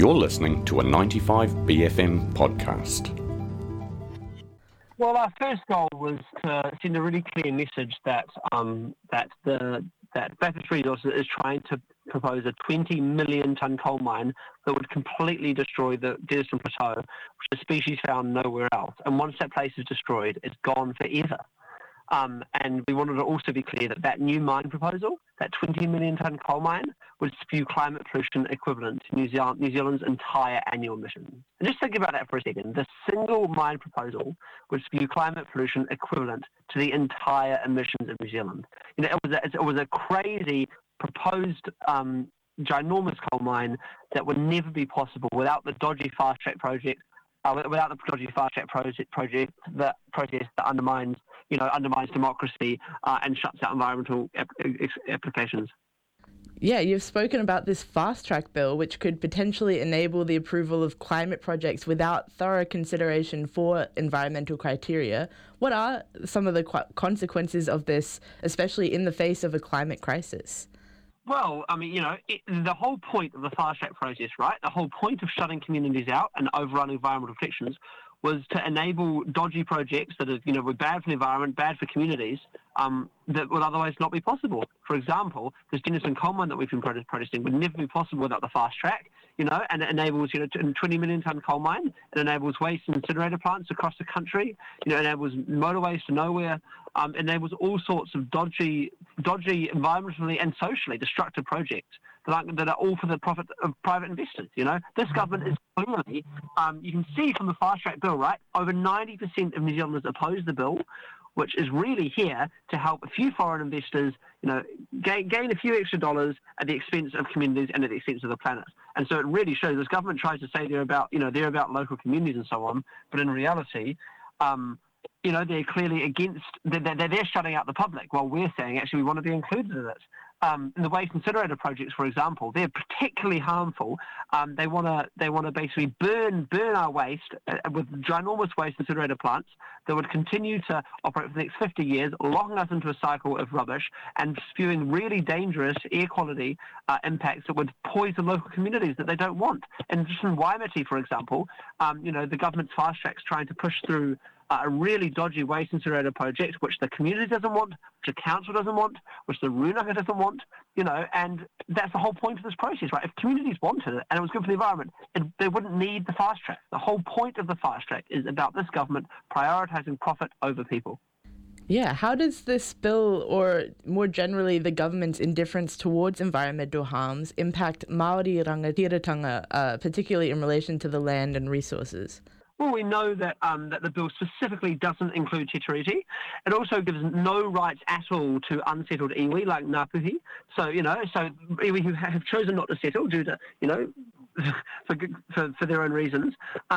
You're listening to a 95BFM podcast. Well, our first goal was to send a really clear message that Bathurst Resources is trying to propose a 20 million tonne coal mine that would completely destroy the Deniston Plateau, which is a species found nowhere else. And once that place is destroyed, it's gone forever. And we wanted to also be clear that new mine proposal, that 20 million tonne coal mine, would spew climate pollution equivalent to New Zealand's entire annual emissions. And just think about that for a second. The single mine proposal would spew climate pollution equivalent to the entire emissions of New Zealand. You know, it was a crazy proposed ginormous coal mine that would never be possible without the dodgy fast track project. Without the dodgy fast track project that undermines democracy and shuts out environmental applications. Yeah, you've spoken about this fast track bill, which could potentially enable the approval of climate projects without thorough consideration for environmental criteria. What are some of the consequences of this, especially in the face of a climate crisis? Well, I mean, the whole point of the fast track process, right? The whole point of shutting communities out and overrunning environmental protections was to enable dodgy projects that were bad for the environment, bad for communities, that would otherwise not be possible. For example, this Deniston coal mine that we've been protesting would never be possible without the fast track, and it enables, a 20 million tonne coal mine. It enables waste and incinerator plants across the country. It enables motorways to nowhere. Enables all sorts of dodgy, environmentally and socially destructive projects that are all for the profit of private investors. This government is clearly, you can see from the fast track bill, right? Over 90% of New Zealanders oppose the bill, which is really here to help a few foreign investors, gain a few extra dollars at the expense of communities and at the expense of the planet. And so it really shows this government tries to say they're about local communities and so on, but in reality, they're clearly against, they're shutting out the public while we're saying actually we want to be included in it. The waste incinerator projects, for example, they're particularly harmful. They want to basically burn our waste with ginormous waste incinerator plants that would continue to operate for the next 50 years, locking us into a cycle of rubbish and spewing really dangerous air quality impacts that would poison local communities that they don't want. And just in Waimate, for example, the government's fast track's trying to push through a really dodgy waste incinerator project, which the community doesn't want, which the council doesn't want, which the Rūnanga doesn't want, and that's the whole point of this process, right? If communities wanted it and it was good for the environment, they wouldn't need the fast track. The whole point of the fast track is about this government prioritising profit over people. Yeah, how does this bill, or more generally the government's indifference towards environmental harms, impact Māori rangatiratanga, particularly in relation to the land and resources? Well, we know that the bill specifically doesn't include Te Tiriti. It also gives no rights at all to unsettled iwi like Ngāpuhi. So iwi who have chosen not to settle due to, for their own reasons,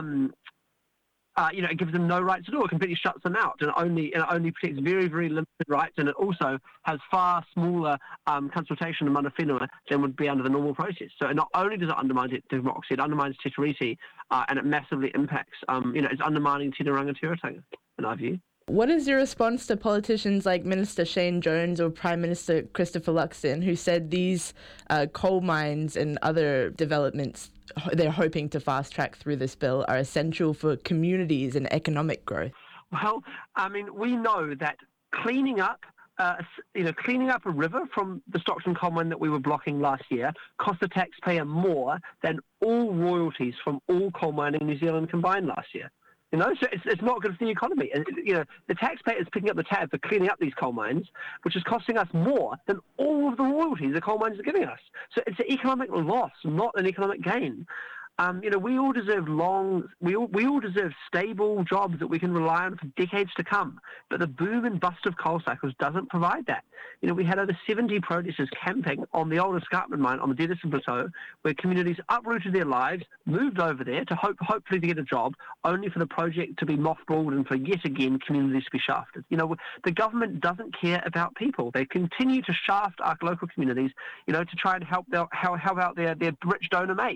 it gives them no rights at all. It completely shuts them out, and it only protects very, very limited rights, and it also has far smaller consultation and mana whenua than would be under the normal process. So not only does it undermine democracy, it undermines Te Tiriti, and it massively impacts, it's undermining Tēnā Rangatiratanga, in our view. What is your response to politicians like Minister Shane Jones or Prime Minister Christopher Luxon, who said these coal mines and other developments they're hoping to fast track through this bill are essential for communities and economic growth? Well, I mean, we know that cleaning up a river from the Stockton coal mine that we were blocking last year cost the taxpayer more than all royalties from all coal mining in New Zealand combined last year. So it's not good for the economy. And, the taxpayer is picking up the tab for cleaning up these coal mines, which is costing us more than all of the royalties the coal mines are giving us. So it's an economic loss, not an economic gain. We all deserve we all deserve stable jobs that we can rely on for decades to come. But the boom and bust of coal cycles doesn't provide that. We had over 70 protesters camping on the old escarpment mine on the Deniston Plateau, where communities uprooted their lives, moved over there to hopefully to get a job, only for the project to be mothballed and for yet again communities to be shafted. The government doesn't care about people. They continue to shaft our local communities, to try and help out their rich donor mates.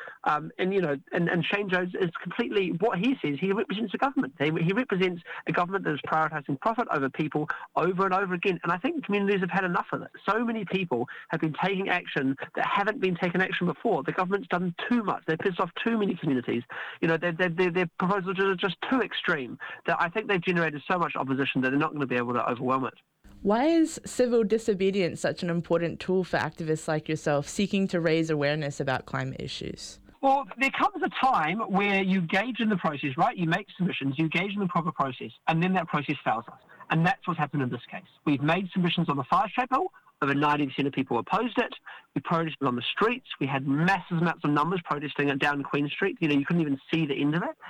And Shane Jones is completely what he says. He represents a government. He represents a government that is prioritising profit over people over and over again. And I think communities have had enough of it. So many people have been taking action that haven't been taken action before. The government's done too much. They've pissed off too many communities. Their proposals are just too extreme that I think they've generated so much opposition that they're not going to be able to overwhelm it. Why is civil disobedience such an important tool for activists like yourself seeking to raise awareness about climate issues? Well, there comes a time where you engage in the process, right? You make submissions, you engage in the proper process, and then that process fails us. And that's what's happened in this case. We've made submissions on the fast track bill. Over 90% of people opposed it. We protested on the streets. We had massive amounts of numbers protesting it down Queen Street. You couldn't even see the end of it.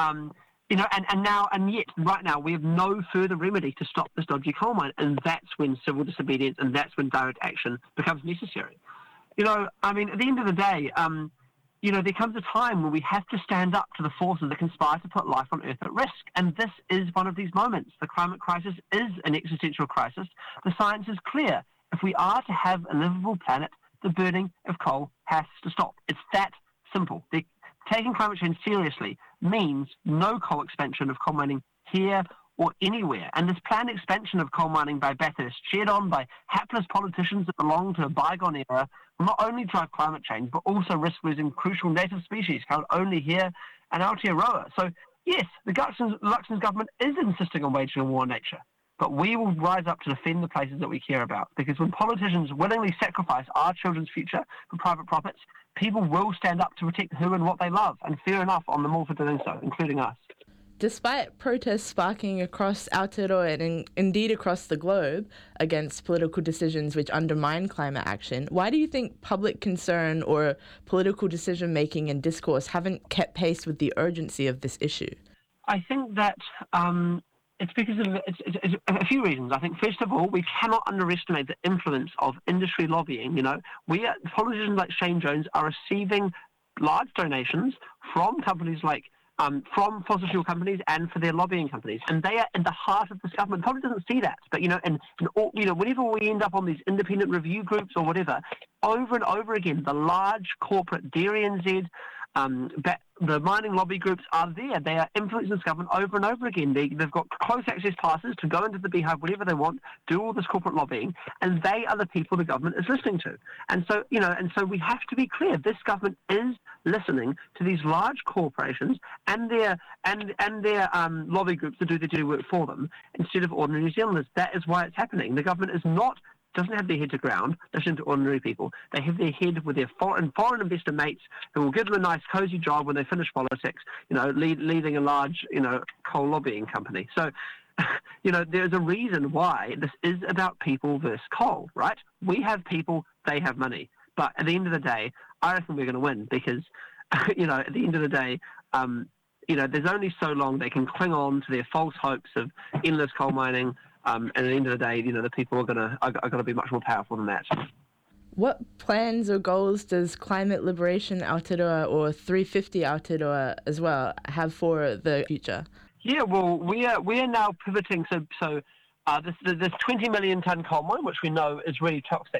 And yet, right now, we have no further remedy to stop this dodgy coal mine. And that's when civil disobedience and that's when direct action becomes necessary. At the end of the day, there comes a time when we have to stand up to the forces that conspire to put life on Earth at risk. And this is one of these moments. The climate crisis is an existential crisis. The science is clear. If we are to have a livable planet, the burning of coal has to stop. It's that simple. Taking climate change seriously means no coal expansion of coal mining here or anywhere. And this planned expansion of coal mining by Bathurst, cheered on by hapless politicians that belong to a bygone era, will not only drive climate change, but also risk losing crucial native species found only here in Aotearoa. So, yes, the Luxon's government is insisting on waging a war on nature. But we will rise up to defend the places that we care about. Because when politicians willingly sacrifice our children's future for private profits, people will stand up to protect who and what they love. And fair enough on them all for doing so, including us. Despite protests sparking across Aotearoa and indeed across the globe against political decisions which undermine climate action, why do you think public concern or political decision-making and discourse haven't kept pace with the urgency of this issue? I think that it's because of it's a few reasons. I think, first of all, we cannot underestimate the influence of industry lobbying. Politicians like Shane Jones are receiving large donations from companies like from fossil fuel companies and for their lobbying companies, and they are in the heart of this government. Probably doesn't see that, but whenever we end up on these independent review groups or whatever, over and over again, the large corporate DairyNZ, the mining lobby groups are there. They are influencing this government over and over again. They've got close access passes to go into the beehive whenever they want, do all this corporate lobbying, and they are the people the government is listening to. And so we have to be clear. This government is listening to these large corporations and their lobby groups that do the dirty work for them instead of ordinary New Zealanders. That is why it's happening. The government doesn't have their head to ground, listening to ordinary people. They have their head with their foreign investor mates who will give them a nice, cosy job when they finish politics, leading a large, coal lobbying company. So, there's a reason why this is about people versus coal, right? We have people, they have money. But at the end of the day, I reckon we're going to win because, at the end of the day, there's only so long they can cling on to their false hopes of endless coal mining. And at the end of the day, the people are going to be much more powerful than that. What plans or goals does Climate Liberation Aotearoa or 350 Aotearoa as well have for the future? Yeah, well, we are now pivoting. So this 20 million tonne coal mine, which we know is really toxic.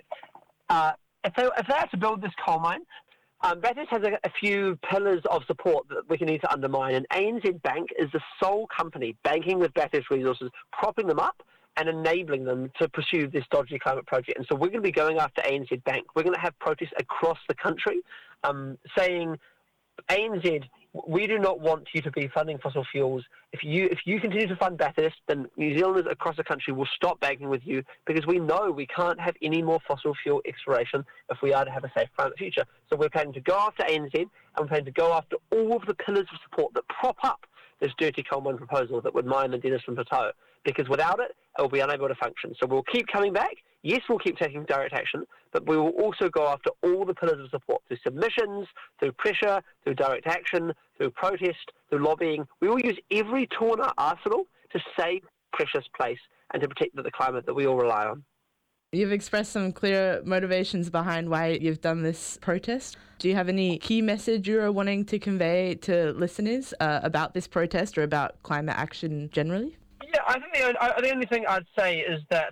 If they are to build this coal mine, Bathurst has a few pillars of support that we can need to undermine, and ANZ Bank is the sole company banking with Bathurst Resources, propping them up and enabling them to pursue this dodgy climate project. And so we're going to be going after ANZ Bank. We're going to have protests across the country saying, ANZ, we do not want you to be funding fossil fuels. If you continue to fund Bathurst, then New Zealanders across the country will stop banking with you because we know we can't have any more fossil fuel exploration if we are to have a safe climate future. So we're planning to go after ANZ and we're planning to go after all of the pillars of support that prop up this dirty coal mine proposal that would mine the Denniston Plateau, because without it, it will be unable to function. So we'll keep coming back. Yes, we'll keep taking direct action, but we will also go after all the pillars of support through submissions, through pressure, through direct action, through protest, through lobbying. We will use every tool in our arsenal to save precious place and to protect the climate that we all rely on. You've expressed some clear motivations behind why you've done this protest. Do you have any key message you are wanting to convey to listeners about this protest or about climate action generally? Yeah, I think the only thing I'd say is that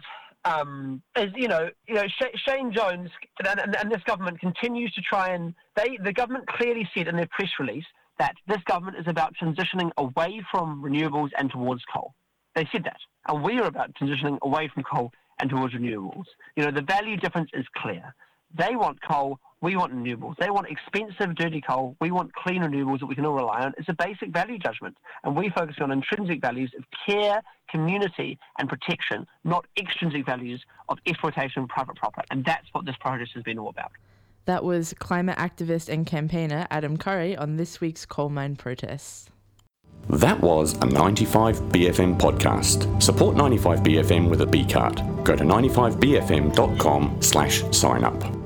Shane Jones and this government continues to try and the government clearly said in their press release that this government is about transitioning away from renewables and towards coal. They said that, and we are about transitioning away from coal and towards renewables. The value difference is clear. They want coal, we want renewables. They want expensive, dirty coal. We want clean renewables that we can all rely on. It's a basic value judgment, and we focus on intrinsic values of care, community, and protection, not extrinsic values of exploitation and private property. And that's what this protest has been all about. That was climate activist and campaigner Adam Curry on this week's coal mine protests. That was a 95BFM podcast. Support 95BFM with a B card. Go to 95bfm.com/sign up.